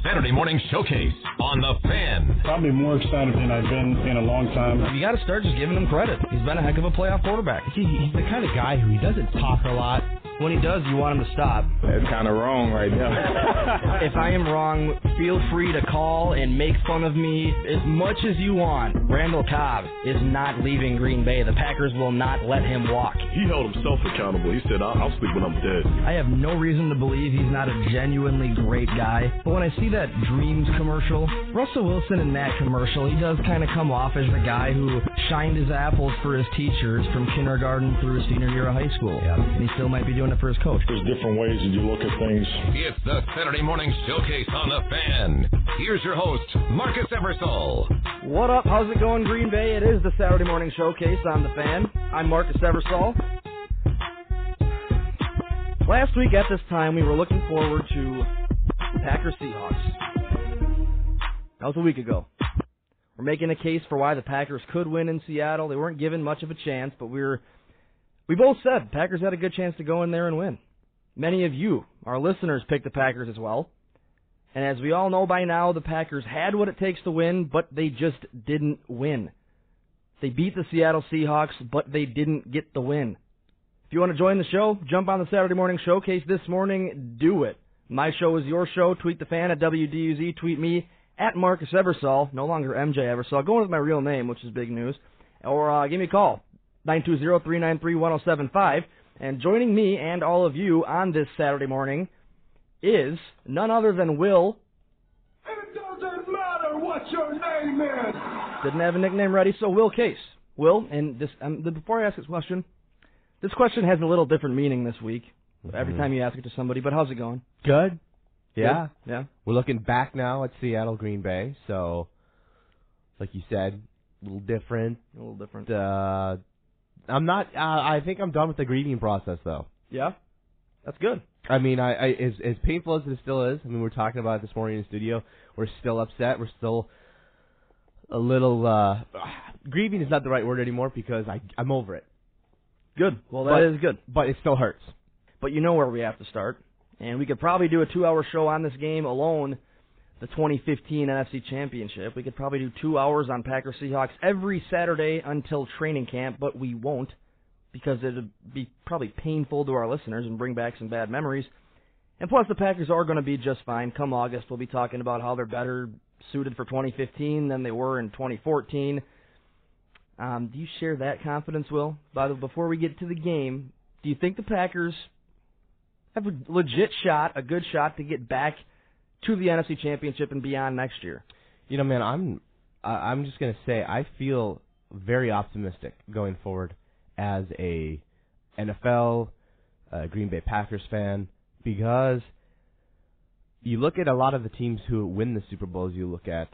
Saturday Morning Showcase on The Fan. Probably more excited than I've been in a long time. You got to start just giving him credit. He's been a heck of a playoff quarterback. He's the kind of guy who he doesn't talk a lot. When he does, you want him to stop. That's kind of wrong right now. If I am wrong, feel free to call and make fun of me as much as you want. Randall Cobb is not leaving Green Bay. The Packers will not let him walk. He held himself accountable. He said, I'll sleep when I'm dead. I have no reason to believe he's not a genuinely great guy. But when I see that Dreams commercial, Russell Wilson in that commercial, he does kind of come off as the guy who shined his apples for his teachers from kindergarten through his senior year of high school. Yeah. And he still might be doing it for his coach. There's different ways that you look at things. It's the Saturday Morning Showcase on The Fan. Here's your host, Marcus Eversole. What up? How's it going, Green Bay? It is the Saturday Morning Showcase on The Fan. I'm Marcus Eversole. Last week at this time, we were looking forward to Packers Seahawks. That was a week ago. We're making a case for why the Packers could win in Seattle. They weren't given much of a chance, but we both said Packers had a good chance to go in there and win. Many of you, our listeners, picked the Packers as well. And as we all know by now, the Packers had what it takes to win, but they just didn't win. They beat the Seattle Seahawks, but they didn't get the win. If you want to join the show, jump on the Saturday Morning Showcase this morning, do it. My show is your show. Tweet the fan at WDUZ. Tweet me at Marcus Eversole, no longer MJ Eversole. Going with my real name, which is big news. Or give me a call, 920-393-1075. And joining me and all of you on this Saturday morning is none other than Will. It doesn't matter what your name is. Didn't have a nickname ready, so Will Case. Will, and this before I ask this question has a little different meaning this week. Every time you ask it to somebody, but how's it going? Good. Yeah. Good? Yeah. We're looking back now at Seattle, Green Bay, so like you said, a little different. I think I'm done with the grieving process, though. Yeah? That's good. I mean, as painful as it still is, I mean, we're talking about it this morning in the studio. We're still upset. We're still a little, grieving is not the right word anymore because I'm over it. Good. Well, that is good. But it still hurts. But you know where we have to start. And we could probably do a 2-hour show on this game alone, the 2015 NFC Championship. We could probably do 2 hours on Packers Seahawks every Saturday until training camp, but we won't because it would be probably painful to our listeners and bring back some bad memories. And plus, the Packers are going to be just fine. Come August, we'll be talking about how they're better suited for 2015 than they were in 2014. Do you share that confidence, Will? Before we get to the game, do you think the Packers have a legit shot, a good shot to get back to the NFC Championship and beyond next year? You know, man, I'm just going to say I feel very optimistic going forward as a NFL, Green Bay Packers fan, because you look at a lot of the teams who win the Super Bowls. You look at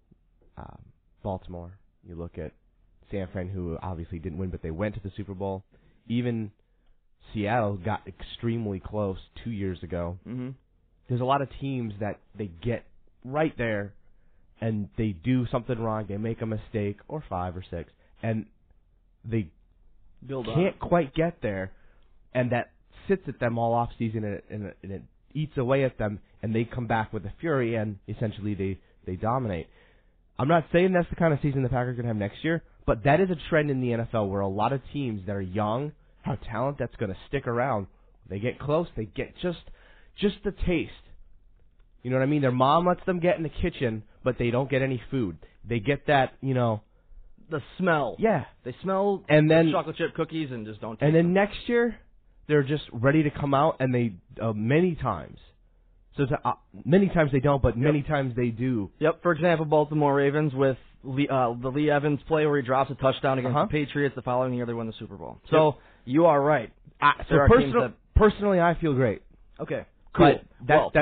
Baltimore. You look at San Fran, who obviously didn't win, but they went to the Super Bowl. Even Seattle got extremely close 2 years ago. Mm-hmm. There's a lot of teams that they get right there, and they do something wrong. They make a mistake, or 5 or 6, and they can't quite get there, and that sits at them all off season, and it eats away at them, and they come back with a fury, and essentially they dominate. I'm not saying that's the kind of season the Packers are going to have next year, but that is a trend in the NFL where a lot of teams that are young have talent that's going to stick around. They get close, they get just the taste. You know what I mean? Their mom lets them get in the kitchen, but they don't get any food. They get that, the smell. Yeah. They smell and then chocolate chip cookies and just don't taste And then them. next year, they're just ready to come out, and they many times. So many times they don't, but many times they do. Yep. For example, Baltimore Ravens with the Lee Evans play where he drops a touchdown against the Patriots. The following year, they win the Super Bowl. So you are right. Personally, I feel great. Okay. Cool. But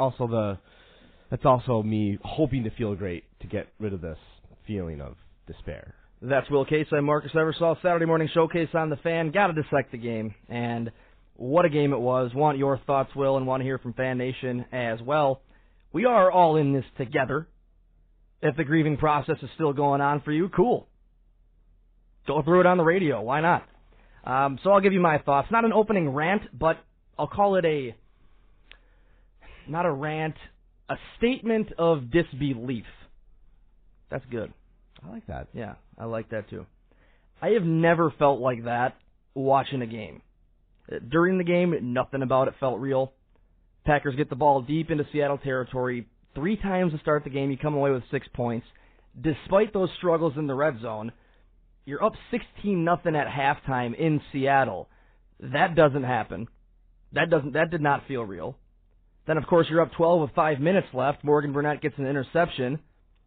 that's also me hoping to feel great to get rid of this feeling of despair. That's Will Case. I'm Marcus Eversole. Saturday Morning Showcase on the Fan. Got to dissect the game, and what a game it was. Want your thoughts, Will, and want to hear from Fan Nation as well. We are all in this together. If the grieving process is still going on for you, cool. Go through it on the radio. Why not? So I'll give you my thoughts. Not an opening rant, but I'll call it not a rant, a statement of disbelief. That's good. I like that. Yeah, I like that too. I have never felt like that watching a game. During the game, nothing about it felt real. Packers get the ball deep into Seattle territory 3 times to start the game. You come away with 6 points. Despite those struggles in the red zone, you're up 16-0 at halftime in Seattle. That doesn't happen. That did not feel real. Then, of course, you're up 12 with 5 minutes left. Morgan Burnett gets an interception.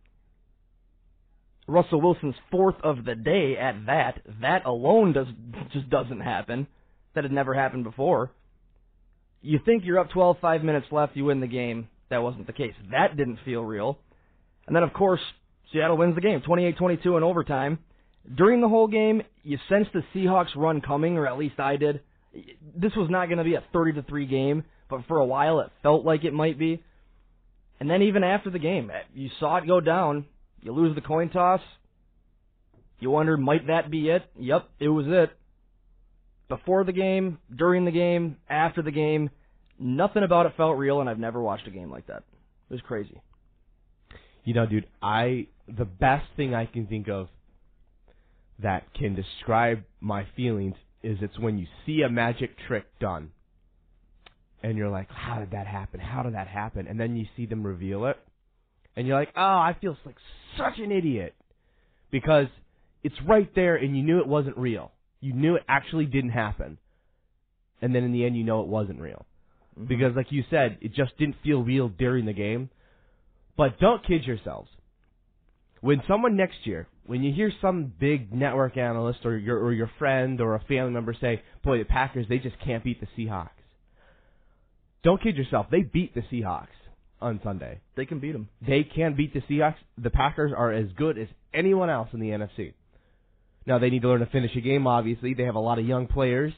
Russell Wilson's 4th of the day at that. That alone just doesn't happen. That had never happened before. You think you're up 12, 5 minutes left, you win the game. That wasn't the case. That didn't feel real. And then, of course, Seattle wins the game, 28-22 in overtime. During the whole game, you sensed the Seahawks run coming, or at least I did. This was not going to be a 30-3 game, but for a while it felt like it might be. And then even after the game, you saw it go down. You lose the coin toss. You wondered, might that be it? Yep, it was it. Before the game, during the game, after the game, nothing about it felt real, and I've never watched a game like that. It was crazy. You know, dude, the best thing I can think of that can describe my feelings is it's when you see a magic trick done, and you're like, how did that happen? How did that happen? And then you see them reveal it, and you're like, oh, I feel like such an idiot, because it's right there, and you knew it wasn't real. You knew it actually didn't happen. And then in the end, you know it wasn't real. Mm-hmm. Because like you said, it just didn't feel real during the game. But don't kid yourselves. When someone next year, when you hear some big network analyst or your friend or a family member say, boy, the Packers, they just can't beat the Seahawks. Don't kid yourself. They beat the Seahawks on Sunday. They can beat them. They can beat the Seahawks. The Packers are as good as anyone else in the NFC. Now, they need to learn to finish a game, obviously. They have a lot of young players.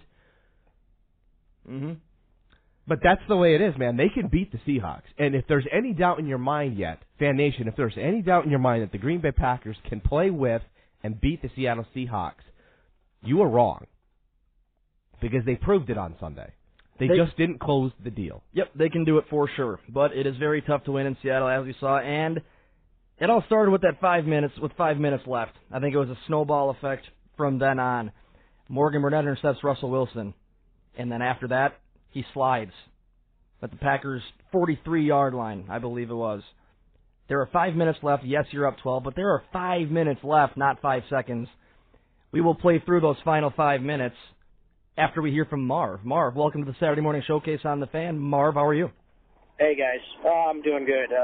Mm-hmm. But that's the way it is, man. They can beat the Seahawks. And if there's any doubt in your mind yet, Fan Nation, if there's any doubt in your mind that the Green Bay Packers can play with and beat the Seattle Seahawks, you are wrong. Because they proved it on Sunday. They just didn't close the deal. Yep, they can do it for sure. But it is very tough to win in Seattle, as we saw. And it all started with that 5 minutes, with 5 minutes left. I think it was a snowball effect from then on. Morgan Burnett intercepts Russell Wilson. And then after that, he slides at the Packers' 43-yard line, I believe it was. There are 5 minutes left. Yes, you're up 12, but there are 5 minutes left, not 5 seconds. We will play through those final 5 minutes after we hear from Marv. Marv, welcome to the Saturday Morning Showcase on the Fan. Marv, how are you? Hey, guys. I'm doing good.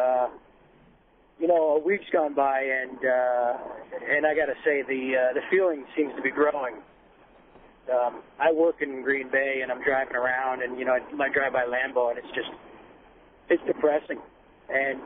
A week's gone by, and I got to say, the feeling seems to be growing. I work in Green Bay, and I'm driving around, and, I drive by Lambeau, and it's depressing. And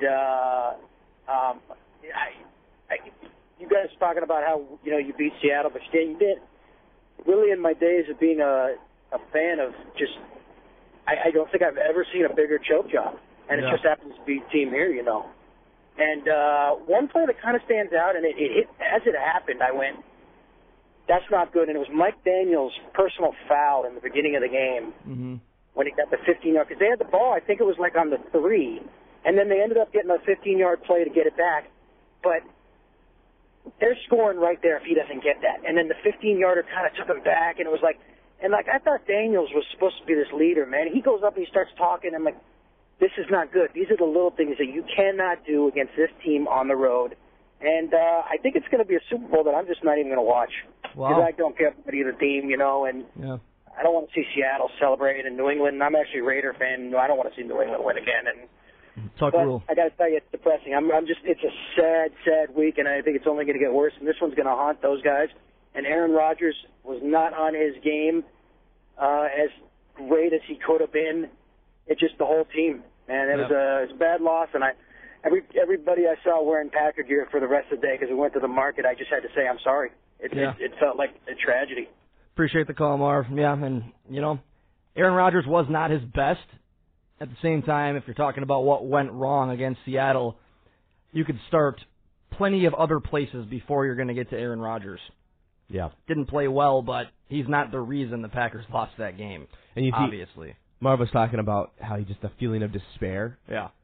you guys talking about how, you beat Seattle, but you didn't. Really, in my days of being a fan of just, I don't think I've ever seen a bigger choke job. And it just happens to be the team here, And one play that kind of stands out, and it hit, as it happened, I went, that's not good. And it was Mike Daniels' personal foul in the beginning of the game when he got the 15-yard, because they had the ball, I think it was like on the 3, and then they ended up getting a 15-yard play to get it back. But they're scoring right there if he doesn't get that. And then the 15-yarder kind of took him back, and it was like, I thought Daniels was supposed to be this leader, man. He goes up and he starts talking, and I'm like, this is not good. These are the little things that you cannot do against this team on the road. And I think it's going to be a Super Bowl that I'm just not even going to watch. Because I don't care about either team, and I don't want to see Seattle celebrate in New England. And I'm actually a Raider fan. I don't want to see New England win again. Talk rule. I got to tell you, it's depressing. It's a sad week, and I think it's only going to get worse. And this one's going to haunt those guys. And Aaron Rodgers was not on his game as great as he could have been. It's just the whole team, man. It was a bad loss, and everybody I saw wearing Packer gear for the rest of the day because we went to the market, I just had to say I'm sorry. It felt like a tragedy. Appreciate the call, Marv. Yeah, and, Aaron Rodgers was not his best. At the same time, if you're talking about what went wrong against Seattle, you could start plenty of other places before you're going to get to Aaron Rodgers. Yeah. Didn't play well, but he's not the reason the Packers lost that game, and obviously. Marv was talking about how he just a feeling of despair. Yeah.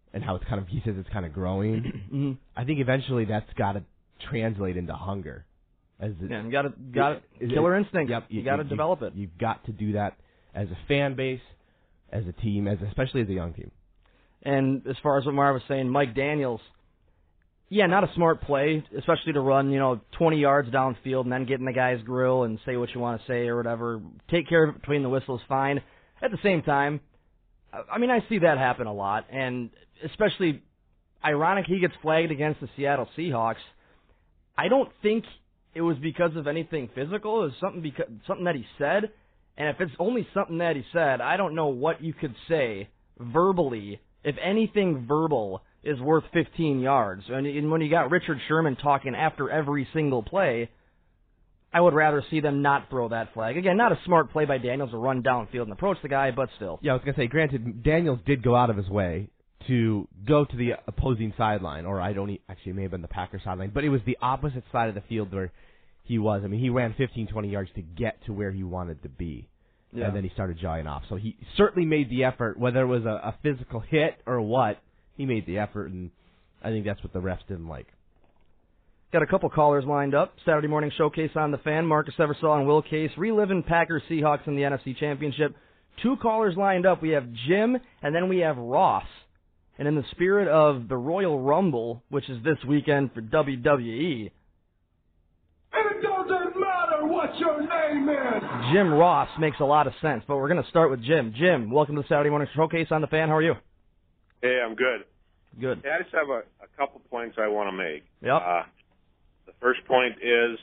and how he says it's kind of growing. I think eventually that's got to translate into hunger. You got to killer instinct. Yep, you got to develop it. You've got to do that as a fan base, as a team, especially as a young team. And as far as what Marv was saying, Mike Daniels, not a smart play, especially to run 20 yards downfield and then get in the guy's grill and say what you want to say or whatever. Take care of it between the whistles, fine. At the same time, I see that happen a lot, and especially ironic he gets flagged against the Seattle Seahawks. I don't think it was because of anything physical. It was something that he said, and if it's only something that he said, I don't know what you could say verbally, if anything verbal is worth 15 yards. And when you got Richard Sherman talking after every single play, I would rather see them not throw that flag. Again, not a smart play by Daniels to run downfield and approach the guy, but still. Yeah, I was going to say, granted, Daniels did go out of his way to go to the opposing sideline, or actually it may have been the Packers sideline, but it was the opposite side of the field where he was. He ran 15, 20 yards to get to where he wanted to be, and then he started jogging off. So he certainly made the effort, whether it was a physical hit or what, he made the effort, and I think that's what the refs didn't like. Got a couple callers lined up. Saturday morning showcase on the Fan. Marcus Eversole and Will Case reliving Packers Seahawks in the NFC Championship. 2 callers lined up. We have Jim, and then we have Ross. And in the spirit of the Royal Rumble, which is this weekend for WWE, And it doesn't matter what your name is. Jim Ross makes a lot of sense, but we're going to start with Jim. Jim, welcome to the Saturday morning showcase on the Fan. How are you? Hey, I'm good. Good. Hey, I just have a couple points I want to make. Yep. The first point is,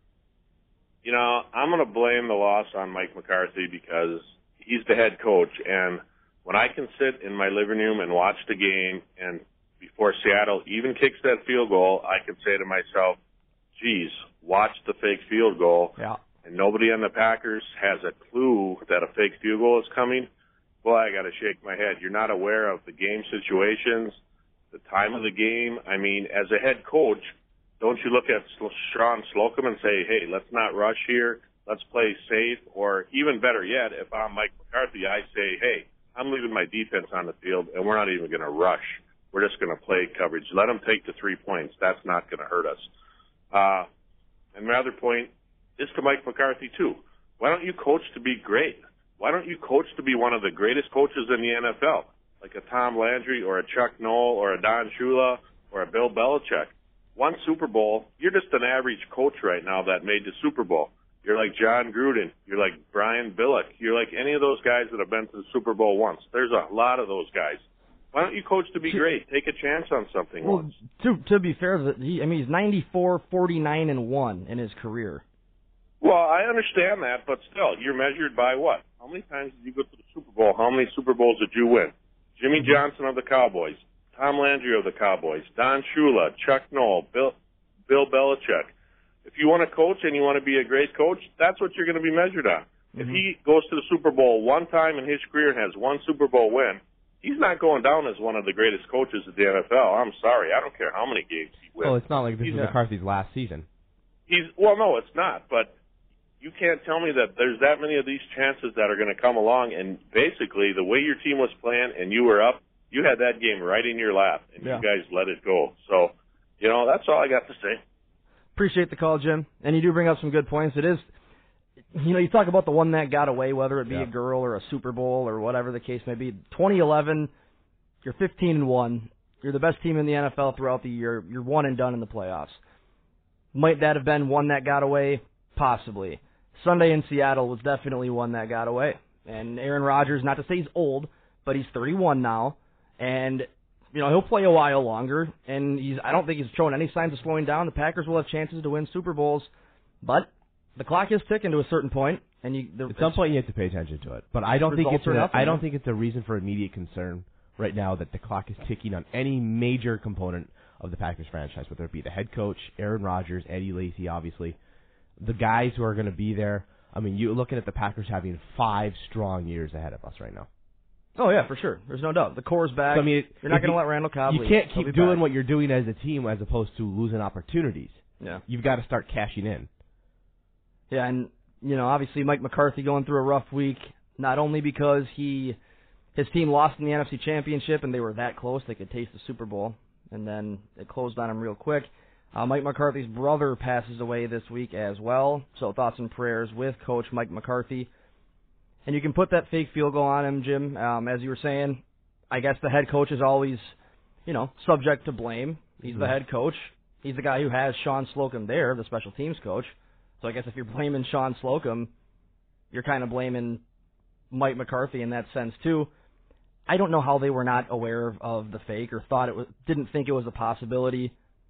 I'm going to blame the loss on Mike McCarthy because he's the head coach. And when I can sit in my living room and watch the game, and before Seattle even kicks that field goal, I can say to myself, geez, watch the fake field goal. Yeah. And nobody on the Packers has a clue that a fake field goal is coming. Well, I got to shake my head. You're not aware of the game situations, the time of the game. As a head coach, don't you look at Sean Slocum and say, hey, let's not rush here, let's play safe? Or even better yet, if I'm Mike McCarthy, I say, hey, I'm leaving my defense on the field, and we're not even going to rush. We're just going to play coverage. Let them take the 3 points. That's not going to hurt us. And my other point is to Mike McCarthy, too. Why don't you coach to be great? Why don't you coach to be one of the greatest coaches in the NFL, like a Tom Landry or a Chuck Noll or a Don Shula or a Bill Belichick? One Super Bowl, you're just an average coach right now that made the Super Bowl. You're like John Gruden. You're like Brian Billick. You're like any of those guys that have been to the Super Bowl once. There's a lot of those guys. Why don't you coach to be great? Take a chance on something once. To be fair, he's 94, 49, and 1 in his career. Well, I understand that, but still, you're measured by what? How many times did you go to the Super Bowl? How many Super Bowls did you win? Jimmy Johnson of the Cowboys, Tom Landry of the Cowboys, Don Shula, Chuck Noll, Bill Belichick. If you want to coach and you want to be a great coach, that's what you're going to be measured on. If he goes to the Super Bowl one time in his career and has one Super Bowl win, he's not going down as one of the greatest coaches of the NFL. I'm sorry. I don't care how many games he wins. Well, it's not like this is McCarthy's last season. No, it's not. But you can't tell me that there's that many of these chances that are going to come along. And basically, the way your team was playing and you were up, you had that game right in your lap, and you guys let it go. So, that's all I got to say. Appreciate the call, Jim. And you do bring up some good points. It is, you talk about the one that got away, whether it be a girl or a Super Bowl or whatever the case may be. 2011, you're 15-1. You're the best team in the NFL throughout the year. You're one and done in the playoffs. Might that have been one that got away? Possibly. Sunday in Seattle was definitely one that got away. And Aaron Rodgers, not to say he's old, but he's 31 now. And, he'll play a while longer. And I don't think he's showing any signs of slowing down. The Packers will have chances to win Super Bowls. But the clock is ticking to a certain point. And at some point you have to pay attention to it. But I don't think it's a reason for immediate concern right now that the clock is ticking on any major component of the Packers franchise, whether it be the head coach, Aaron Rodgers, Eddie Lacy, obviously. The guys who are going to be there. You're looking at the Packers having 5 strong years ahead of us right now. Oh, yeah, for sure. There's no doubt. The core's back. So, you're not going to let Randall Cobb leave. You can't keep doing what you're doing as a team as opposed to losing opportunities. Yeah. You've got to start cashing in. Yeah, and, obviously Mike McCarthy going through a rough week, not only because he his team lost in the NFC Championship, and they were that close they could taste the Super Bowl, and then it closed on him real quick. Mike McCarthy's brother passes away this week as well, so thoughts and prayers with Coach Mike McCarthy. And you can put that fake field goal on him, Jim. As you were saying, I guess the head coach is always, subject to blame. He's the head coach. He's the guy who has Sean Slocum there, the special teams coach. So I guess if you're blaming Sean Slocum, you're kind of blaming Mike McCarthy in that sense too. I don't know how they were not aware of the fake or didn't think it was a possibility.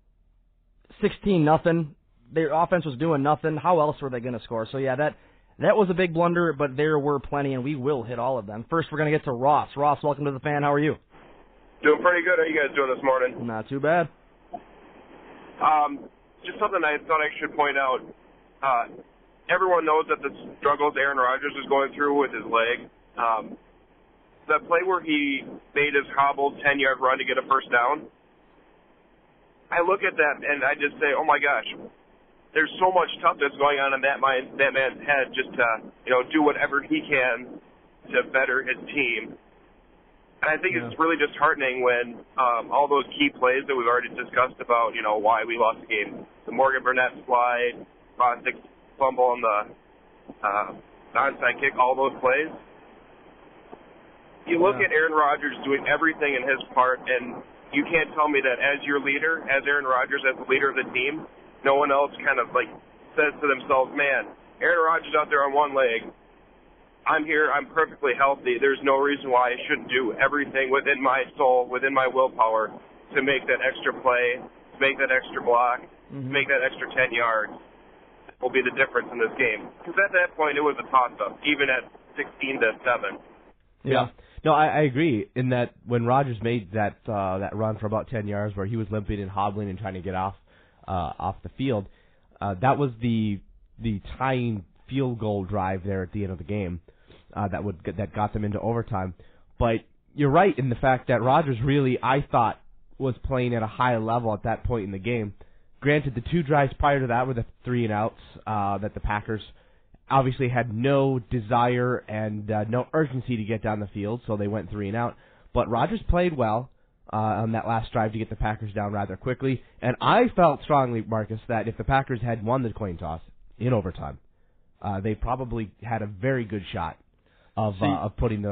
16-0. Their offense was doing nothing. How else were they going to score? So yeah, that was a big blunder, but there were plenty, and we will hit all of them. First, we're going to get to Ross. Ross, welcome to the Fan. How are you? Doing pretty good. How are you guys doing this morning? Not too bad. Just something I thought I should point out. Everyone knows that the struggles Aaron Rodgers is going through with his leg. That play where he made his hobbled 10-yard run to get a first down, I look at that and I just say, oh my gosh, there's so much toughness going on in that man's head just to, do whatever he can to better his team. And I think it's really disheartening when all those key plays that we've already discussed about, why we lost the game, the Morgan Burnett slide, Bostic fumble on the onside kick, all those plays. You look at Aaron Rodgers doing everything in his part, and you can't tell me that as your leader, as Aaron Rodgers, as the leader of the team, no one else kind of says to themselves, man, Aaron Rodgers out there on one leg, I'm here, I'm perfectly healthy, there's no reason why I shouldn't do everything within my soul, within my willpower to make that extra play, to make that extra block, to make that extra 10 yards will be the difference in this game. Because at that point, it was a toss-up, even at 16-7. Yeah. No, I agree in that when Rodgers made that run for about 10 yards where he was limping and hobbling and trying to get off the field, that was the tying field goal drive there at the end of the game that got them into overtime. But you're right in the fact that Rodgers really, I thought, was playing at a high level at that point in the game. Granted, the two drives prior to that were the 3-and-outs that the Packers obviously had no desire and no urgency to get down the field, so they went 3-and-out. But Rodgers played well on that last drive to get the Packers down rather quickly. And I felt strongly, Marcus, that if the Packers had won the coin toss in overtime, they probably had a very good shot of putting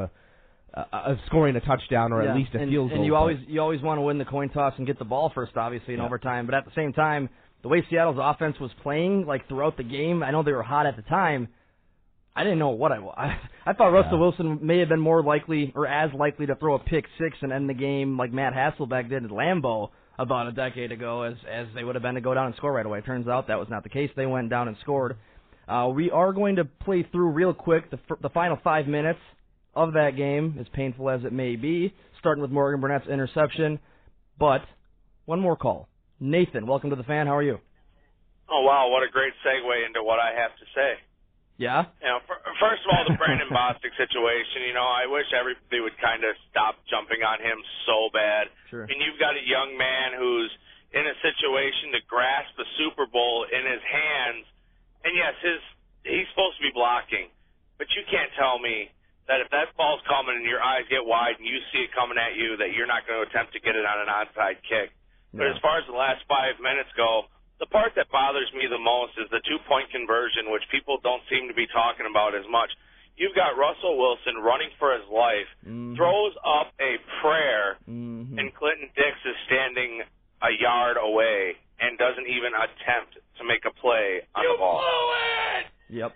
of scoring a touchdown or at least a field goal. And you always want to win the coin toss and get the ball first, obviously, in overtime. But at the same time, the way Seattle's offense was playing, throughout the game, I know they were hot at the time. I didn't know what I thought Russell Wilson may have been more likely or as likely to throw a pick six and end the game like Matt Hasselbeck did at Lambeau about a decade ago as they would have been to go down and score right away. Turns out that was not the case. They went down and scored. We are going to play through real quick the final 5 minutes of that game, as painful as it may be, starting with Morgan Burnett's interception. But one more call. Nathan, welcome to the Fan. How are you? Oh, wow, what a great segue into what I have to say. Yeah? First of all, the Brandon Bostic situation, I wish everybody would kind of stop jumping on him so bad. Sure. I mean, you've got a young man who's in a situation to grasp the Super Bowl in his hands, and yes, he's supposed to be blocking, but you can't tell me that if that ball's coming and your eyes get wide and you see it coming at you, that you're not going to attempt to get it on an onside kick. But as far as the last 5 minutes go, the part that bothers me the most is the two-point conversion, which people don't seem to be talking about as much. You've got Russell Wilson running for his life, throws up a prayer, and Clinton Dix is standing a yard away and doesn't even attempt to make a play on the ball. Blew it! Yep.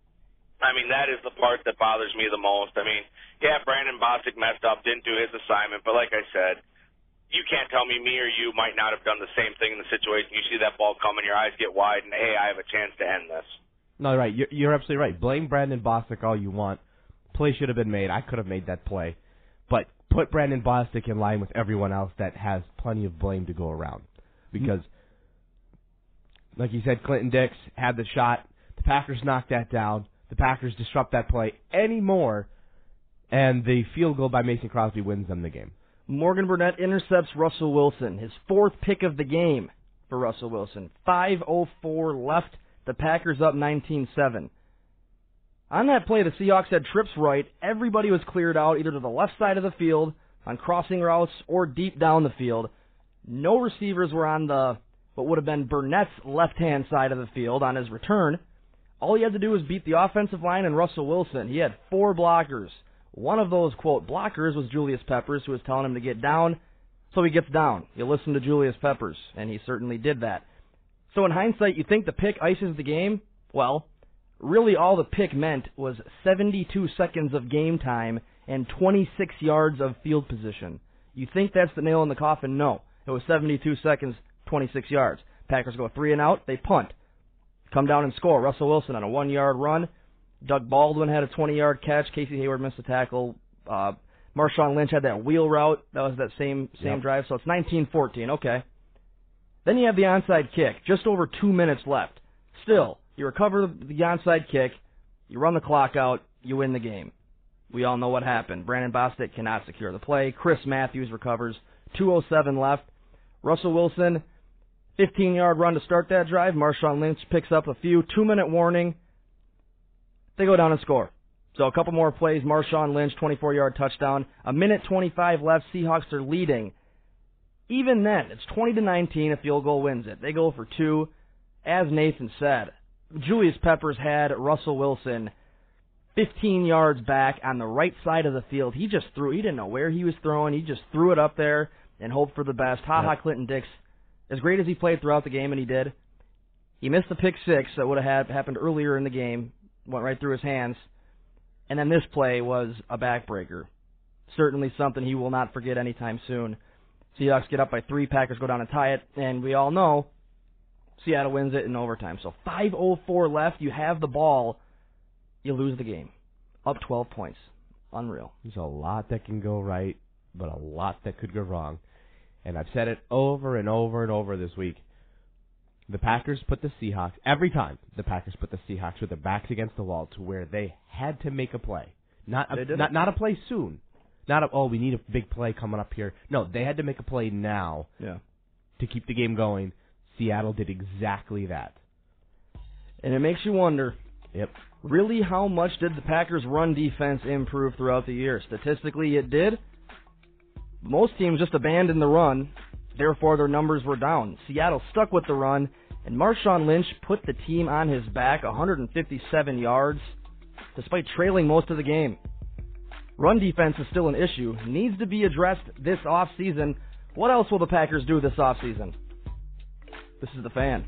I mean, that is the part that bothers me the most. I mean, yeah, Brandon Bostic messed up, didn't do his assignment, but like I said, you can't tell me or you might not have done the same thing in the situation. You see that ball coming, your eyes get wide, and, hey, I have a chance to end this. No, right. You're absolutely right. Blame Brandon Bostic all you want. Play should have been made. I could have made that play. But put Brandon Bostic in line with everyone else that has plenty of blame to go around. Because, like you said, Clinton Dix had the shot. The Packers knocked that down. The Packers disrupt that play anymore, and the field goal by Mason Crosby wins them the game. Morgan Burnett intercepts Russell Wilson, his fourth pick of the game for Russell Wilson. 5:04 left. The Packers up 19-7. On that play, the Seahawks had trips right. Everybody was cleared out either to the left side of the field, on crossing routes, or deep down the field. No receivers were on what would have been Burnett's left-hand side of the field on his return. All he had to do was beat the offensive line and Russell Wilson. He had 4 blockers. One of those, quote, blockers was Julius Peppers, who was telling him to get down, so he gets down. You listen to Julius Peppers, and he certainly did that. So in hindsight, you think the pick ices the game? Well, really all the pick meant was 72 seconds of game time and 26 yards of field position. You think that's the nail in the coffin? No. It was 72 seconds, 26 yards. Packers go 3 and out, they punt. Come down and score. Russell Wilson on a 1-yard run. Doug Baldwin had a 20-yard catch. Casey Hayward missed a tackle. Marshawn Lynch had that wheel route. That was that same drive. So it's 19-14. Okay. Then you have the onside kick. Just over 2 minutes left. Still, you recover the onside kick. You run the clock out. You win the game. We all know what happened. Brandon Bostic cannot secure the play. Chris Matthews recovers. 2:07 left. Russell Wilson, 15-yard run to start that drive. Marshawn Lynch picks up a few. 2-minute warning. They go down and score. So a couple more plays. Marshawn Lynch, 24-yard touchdown. 1:25 left. Seahawks are leading. Even then, it's 20-19. A field goal wins it. They go for 2. As Nathan said, Julius Peppers had Russell Wilson 15 yards back on the right side of the field. He just threw. He didn't know where he was throwing. He just threw it up there and hoped for the best. Clinton Dix, as great as he played throughout the game, and he did, he missed the pick 6 that would have happened earlier in the game. Went right through his hands. And then this play was a backbreaker. Certainly something he will not forget anytime soon. Seahawks get up by 3. Packers go down and tie it. And we all know Seattle wins it in overtime. So 5:04 left. You have the ball. You lose the game. Up 12 points. Unreal. There's a lot that can go right, but a lot that could go wrong. And I've said it over and over and over this week. The Packers put the Seahawks, every time the Packers put the Seahawks with their backs against the wall to where they had to make a play. Not a play soon. We need a big play coming up here. No, they had to make a play now to keep the game going. Seattle did exactly that. And it makes you wonder, really how much did the Packers' run defense improve throughout the year? Statistically, it did. Most teams just abandoned the run. Therefore, their numbers were down. Seattle stuck with the run, and Marshawn Lynch put the team on his back 157 yards, despite trailing most of the game. Run defense is still an issue. Needs to be addressed this offseason. What else will the Packers do this offseason? This is The Fan.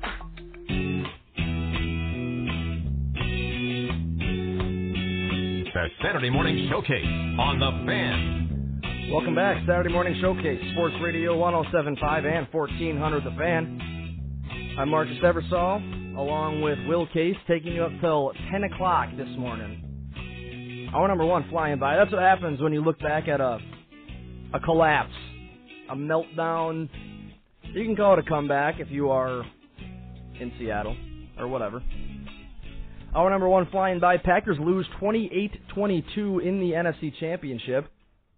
The Saturday Morning Showcase on The Fan. Welcome back, Saturday Morning Showcase, Sports Radio 107.5 and 1400 The Fan. I'm Marcus Eversole, along with Will Case, taking you up till 10 o'clock this morning. Hour number 1 flying by. That's what happens when you look back at a collapse, a meltdown. You can call it a comeback if you are in Seattle, or whatever. Hour number 1 flying by. Packers lose 28-22 in the NFC Championship.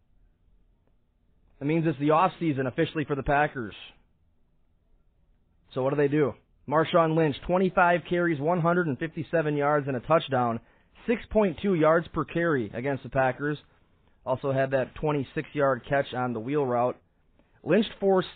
That means it's the off-season officially for the Packers. So what do? Marshawn Lynch, 25 carries, 157 yards, and a touchdown. 6.2 yards per carry against the Packers. Also had that 26-yard catch on the wheel route. Lynch forced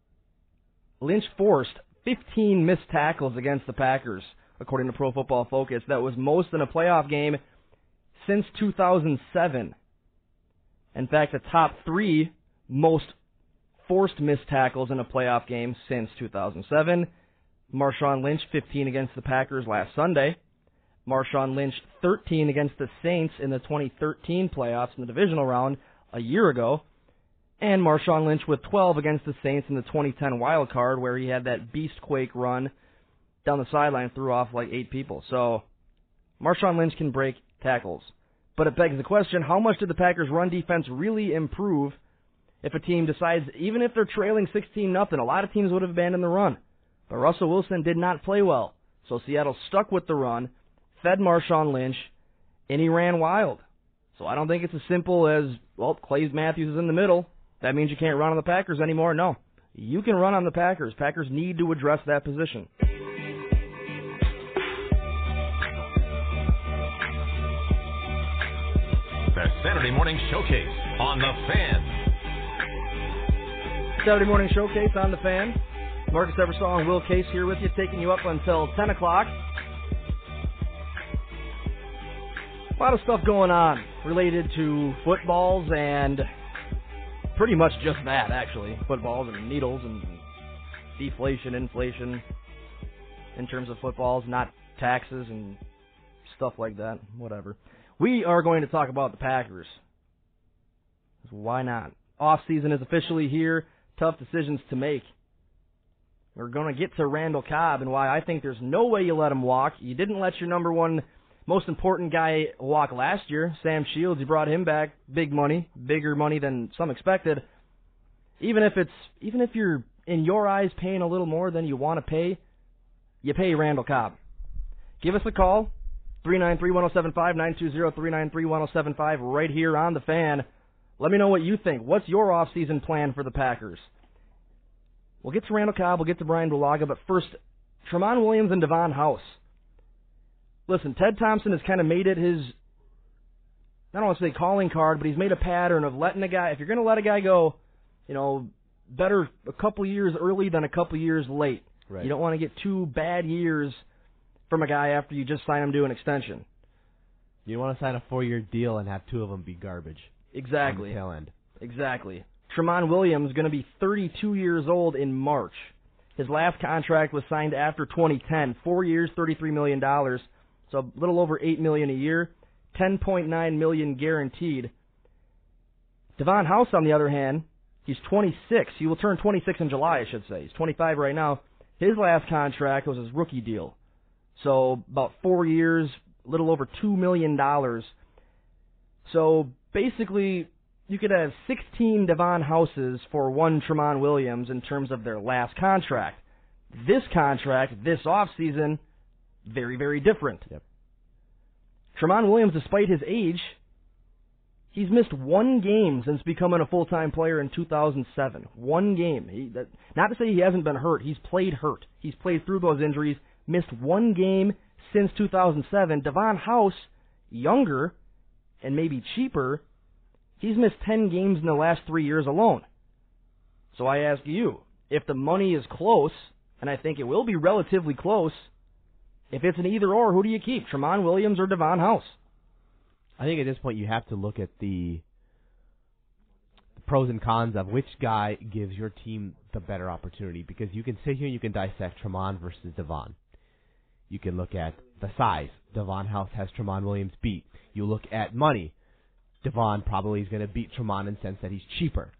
15 missed tackles against the Packers, according to Pro Football Focus. That was most in a playoff game since 2007. In fact, the top 3 most forced missed tackles in a playoff game since 2007. Marshawn Lynch, 15 against the Packers last Sunday. Marshawn Lynch, 13 against the Saints in the 2013 playoffs in the divisional round a year ago. And Marshawn Lynch with 12 against the Saints in the 2010 wild card, where he had that beastquake run down the sideline, threw off like 8 people. So Marshawn Lynch can break tackles. But it begs the question, how much did the Packers' run defense really improve if a team decides, even if they're trailing 16-0, a lot of teams would have abandoned the run. But Russell Wilson did not play well. So Seattle stuck with the run, fed Marshawn Lynch, and he ran wild. So I don't think it's as simple as, well, Clay Matthews is in the middle. That means you can't run on the Packers anymore. No. You can run on the Packers. Packers need to address that position. Saturday Morning Showcase on The Fan. Saturday Morning Showcase on The Fan. Marcus Eversole and Will Case here with you, taking you up until 10 o'clock. A lot of stuff going on related to footballs and pretty much just that, actually. Footballs and needles and deflation, inflation in terms of footballs, not taxes and stuff like that. Whatever. We are going to talk about the Packers. Why not? Off-season is officially here. Tough decisions to make. We're going to get to Randall Cobb and why I think there's no way you let him walk. You didn't let your number one most important guy walk last year, Sam Shields. You brought him back, big money, bigger money than some expected. Even if you're in your eyes paying a little more than you want to pay, you pay Randall Cobb. Give us a call, 393-1075, 920-393-1075, right here on The Fan. Let me know what you think. What's your off-season plan for the Packers? We'll get to Randall Cobb, we'll get to Brian Bulaga, but first, Tramon Williams and Devon House. Listen, Ted Thompson has kind of made it his, I don't want to say calling card, but he's made a pattern of letting a guy, if you're going to let a guy go, better a couple years early than a couple years late. Right. You don't want to get 2 bad years from a guy after you just sign him to an extension. You don't want to sign a 4-year deal and have 2 of them be garbage. Exactly. On the tail end. Exactly. Tramon Williams is going to be 32 years old in March. His last contract was signed after 2010. 4 years, $33 million. So a little over $8 million a year. $10.9 million guaranteed. Devon House, on the other hand, he's 26. He will turn 26 in July, I should say. He's 25 right now. His last contract was his rookie deal. So about 4 years, a little over $2 million. So basically, you could have 16 Devon Houses for one Tramon Williams in terms of their last contract. This contract, this offseason, very, very different. Yep. Tramon Williams, despite his age, he's missed 1 game since becoming a full-time player in 2007. 1 game. Not to say he hasn't been hurt. He's played hurt. He's played through those injuries. Missed 1 game since 2007. Devon House, younger and maybe cheaper, he's missed 10 games in the last 3 years alone. So I ask you, if the money is close, and I think it will be relatively close, if it's an either-or, who do you keep, Tramon Williams or Devon House? I think at this point you have to look at the pros and cons of which guy gives your team the better opportunity, because you can sit here and you can dissect Tramon versus Devon. You can look at the size. Devon House has Tramon Williams beat. You look at money. Devon probably is going to beat Tramon in the sense that he's cheaper.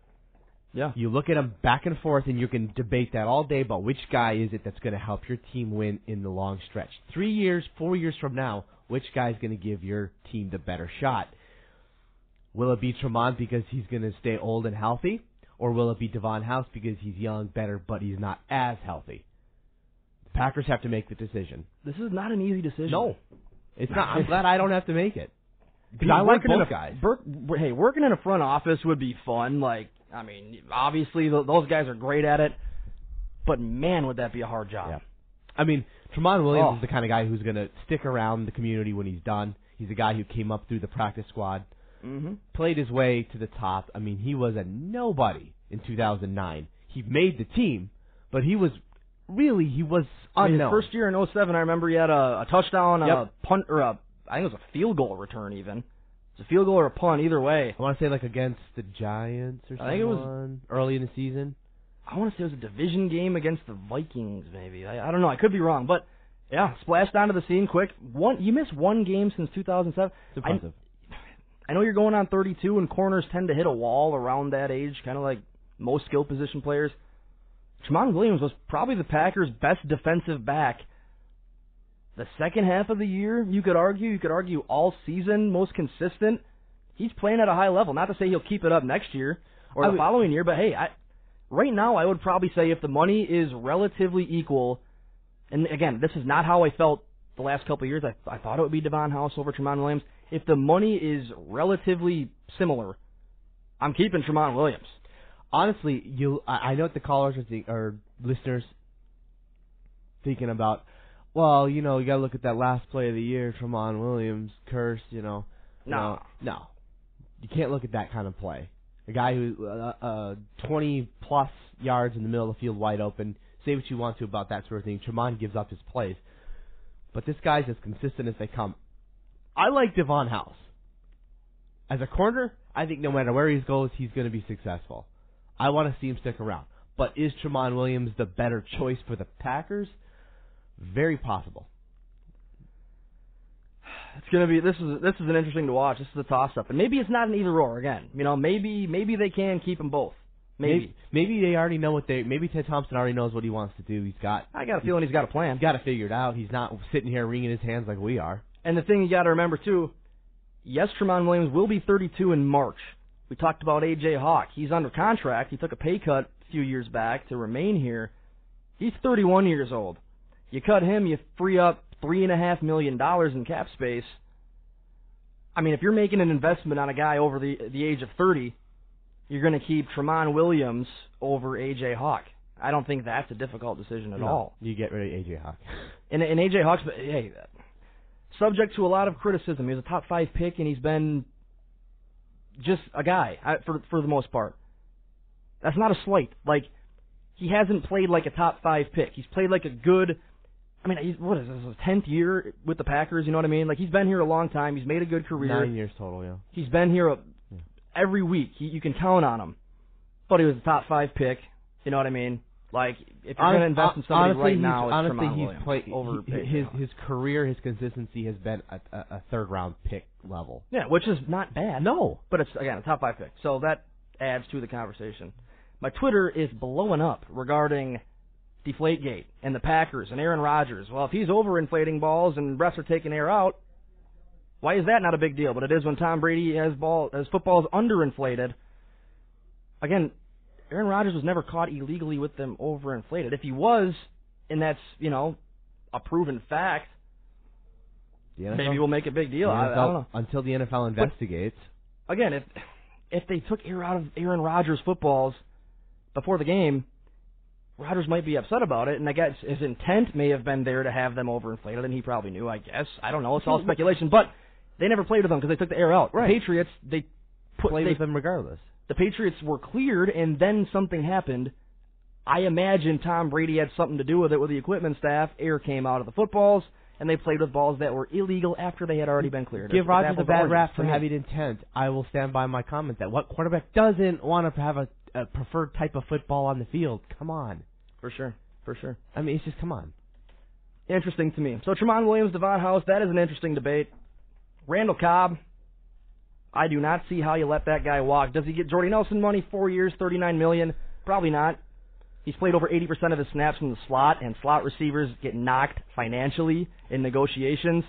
Yeah. You look at them back and forth, and you can debate that all day about which guy is it that's going to help your team win in the long stretch. 3 years, 4 years from now, which guy is going to give your team the better shot? Will it be Tramon because he's going to stay old and healthy? Or will it be Devon House because he's young, better, but he's not as healthy? The Packers have to make the decision. This is not an easy decision. No. It's not. I'm glad I don't have to make it. Because I like both guys. Working in a front office would be fun. Obviously, those guys are great at it. But, man, would that be a hard job. Yeah. Tramon Williams is the kind of guy who's going to stick around the community when he's done. He's a guy who came up through the practice squad, played his way to the top. He was a nobody in 2009. He made the team, but he was unknown. His first year in 2007, I remember he had a touchdown, a punt, or I think it was a field goal return even. It's a field goal or a punt, either way. I want to say against the Giants or something. I think it was early in the season. I want to say it was a division game against the Vikings, maybe. I don't know. I could be wrong. But, yeah, splashed onto the scene quick. You missed 1 game since 2007. It's impressive. I know you're going on 32, and corners tend to hit a wall around that age, kind of like most skill position players. Tramon Williams was probably the Packers' best defensive back. The second half of the year, you could argue all season, most consistent. He's playing at a high level. Not to say he'll keep it up next year or the following year, but hey, right now I would probably say if the money is relatively equal, and again, this is not how I felt the last couple of years. I thought it would be Devon House over Tramon Williams. If the money is relatively similar, I'm keeping Tramon Williams. Honestly, I know what the callers or listeners thinking about. Well, you got to look at that last play of the year, Tramon Williams, curse, No. you can't look at that kind of play. A guy who 20-plus yards in the middle of the field wide open. Say what you want to about that sort of thing. Tramon gives up his plays. But this guy's as consistent as they come. I like Devon House. As a corner, I think no matter where he goes, he's going to be successful. I want to see him stick around. But is Tramon Williams the better choice for the Packers? Very possible. It's gonna be this is an interesting to watch. This is a toss up, and maybe it's not an either or again. Maybe they can keep them both. Maybe they already know maybe Ted Thompson already knows what he wants to do. I got a feeling he's got a plan. He's got to figure it out. He's not sitting here wringing his hands like we are. And the thing you got to remember too, yes, Tramon Williams will be 32 in March. We talked about A.J. Hawk. He's under contract. He took a pay cut a few years back to remain here. He's 31 years old. You cut him, you free up $3.5 million in cap space. I mean, if you're making an investment on a guy over the age of 30, you're going to keep Tramon Williams over A.J. Hawk. I don't think that's a difficult decision at all. You get rid of A.J. Hawk. And A.J. Hawk's, hey, subject to a lot of criticism. He was a top 5 pick, and he's been just a guy for the most part. That's not a slight. Like, he hasn't played like a top 5 pick. He's played like a good... I mean, what is this, his 10th year with the Packers, you know what I mean? Like, he's been here a long time. He's made a good career. 9 years total, yeah. He's been here every week. You can count on him. But he was a top 5 pick, you know what I mean? Like, if you're going to invest in somebody right now, it's Tramon Williams. His career, his consistency has been a third-round pick level. Yeah, which is not bad. No. But it's, again, a top 5 pick. So that adds to the conversation. My Twitter is blowing up regarding Deflategate and the Packers and Aaron Rodgers. Well, if he's overinflating balls and refs are taking air out, why is that not a big deal? But it is when Tom Brady has footballs underinflated. Again, Aaron Rodgers was never caught illegally with them overinflated. If he was, and that's, a proven fact, maybe we'll make a big deal. I don't know. Until the NFL investigates. But, again, if they took air out of Aaron Rodgers' footballs before the game, Rodgers might be upset about it, and I guess his intent may have been there to have them overinflated, and he probably knew, I guess. I don't know. It's all speculation. But they never played with them because they took the air out. Right. The Patriots, they played with them regardless. The Patriots were cleared, and then something happened. I imagine Tom Brady had something to do with it with the equipment staff. Air came out of the footballs, and they played with balls that were illegal after they had already been cleared. Give Rodgers a bad rap for having intent. I will stand by my comment that what quarterback doesn't want to have a preferred type of football on the field? Come on. For sure. I mean, it's just, come on. Interesting to me. So, Tramon Williams, Devon House, that is an interesting debate. Randall Cobb, I do not see how you let that guy walk. Does he get Jordy Nelson money, 4 years, $39 million? Probably not. He's played over 80% of his snaps in the slot, and slot receivers get knocked financially in negotiations.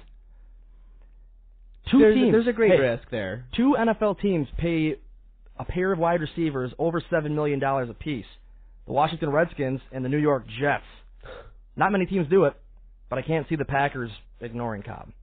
There's a great risk there. 2 NFL teams pay a pair of wide receivers over $7 million apiece. The Washington Redskins and the New York Jets. Not many teams do it, but I can't see the Packers ignoring Cobb.